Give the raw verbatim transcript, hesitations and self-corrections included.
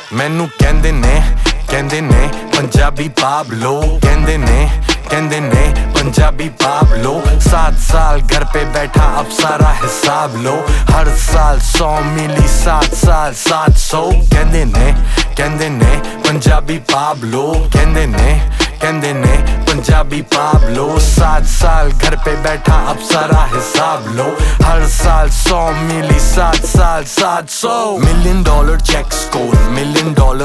मैनू कहंदे ने कहंदे ने पंजाबी पाब्लो, कहंदे ने कहंदे ने पंजाबी पाब्लो। सात साल घर पे बैठा अब सारा हिसाब लो, हर साल सौ मिली सात साल सात सौ। कहंदे ने कहंदे ने पंजाबी पाब्लो, कहंदे ने कहंदे ने पंजाबी पाब्लो। सात साल घर पे बैठा अब सारा हिसाब लो, हर साल सौ मिली सात साल सात सौ। Million dollar cheque score, million dollar